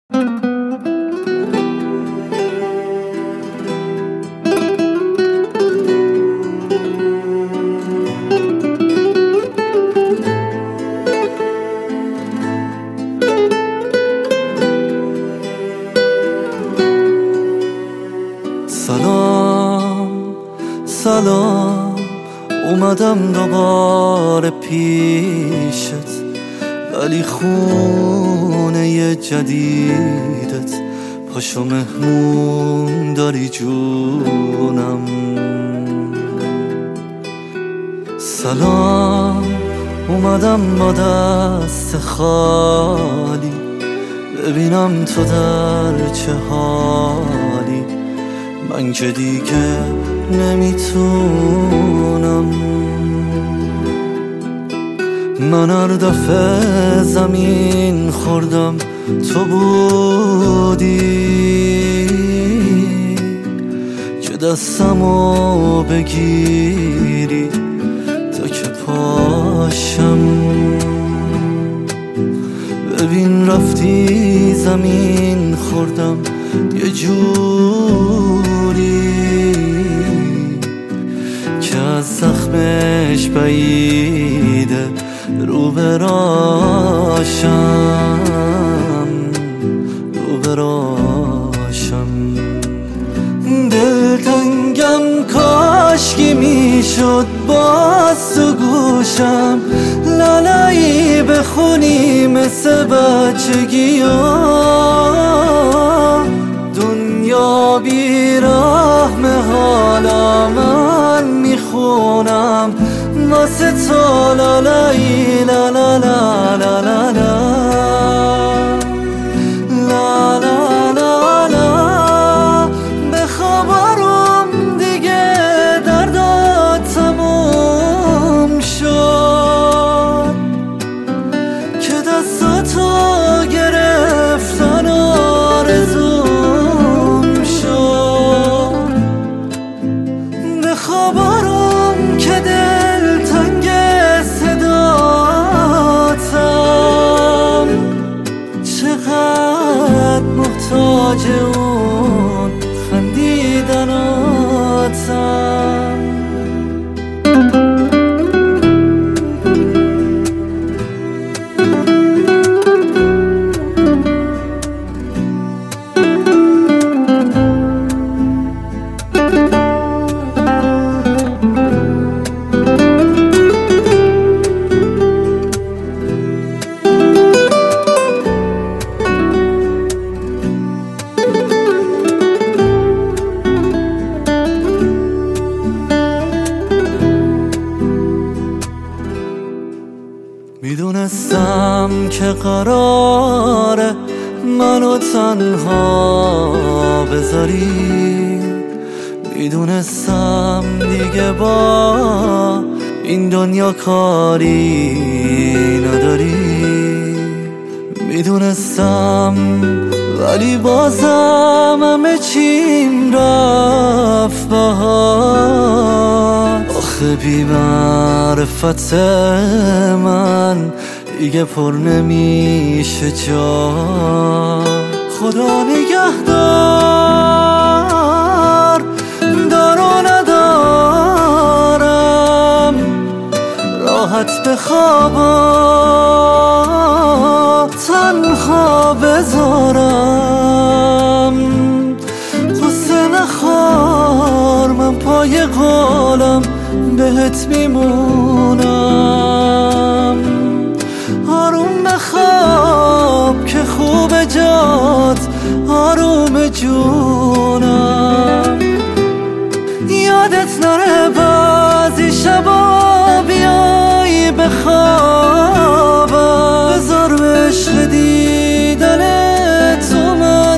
سلام اومدم دوباره پیشت، ولی خونه جدیدت پاشو مهمون داری جونم. سلام اومدم با دست خالی، ببینم تو در چه حالی. من که دیگه نمیتونم، من هر دفعه زمین خوردم تو بودی که دستمو بگیری تا که پاشم. ببین رفتی زمین خوردم یه جوری که از زخمش بعیده رو براشم. دلتنگم کاشکی میشد باز تو گوشم لالایی بخونی مثل بچگی ها. دنیا بیرحم حالا من میخونم واسه تو لالایی لا لا لا لا لا لا لا لا لا لا. بخبرم دیگه دردا تموم شد که دستاتو گرفتن آرزوم شد. بخبرم که دلتنگ صداتم، چقدر محتاج اون خندیدناتم. میدونستم که قراره منو تنها بذاری، میدونستم دیگه با این دنیا کاری نداری. میدونستم ولی بازم همه چیم رفت بهار. آخه بی معرفت من دیگه پر نمیشه جا. خدا نگهدار دار و ندارم، راحت بخوابم تنها بذارم. قصه نخور من پای قولم بهت میمونم. آروم بخواب که خوب جات آروم جونم. یادت نره بعضی شبا بیای بخوابم، بذار به عشق دیدن تو من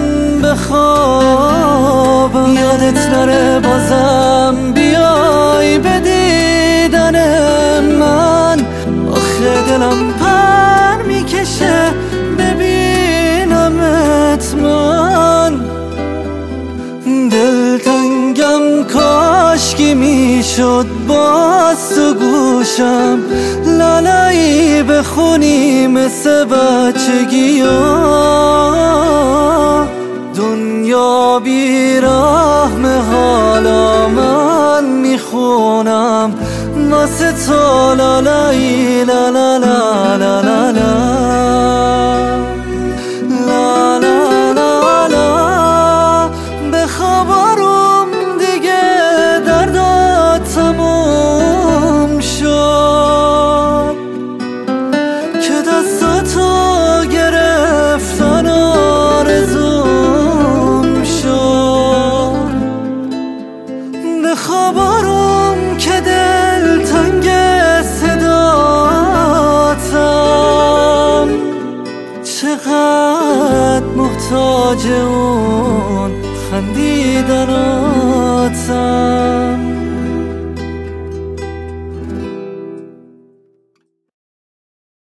بخوابم. یادت نره بازم بیای به دیدن من، آخه دلم پر میکشه ببینمت من. دلتنگم کاشکی میشد باز تو گوشم لالایی بخونی مثل بچگی ها. کنم واسه تو لا لا لا لا لا لا لا لا لا لا لا لا بخبرم دیگه دردات تموم شد که دستاتو گرفتن آرزوم شد بخبرم که دلتنگ صداتم چقدر محتاج اون خندیدناتم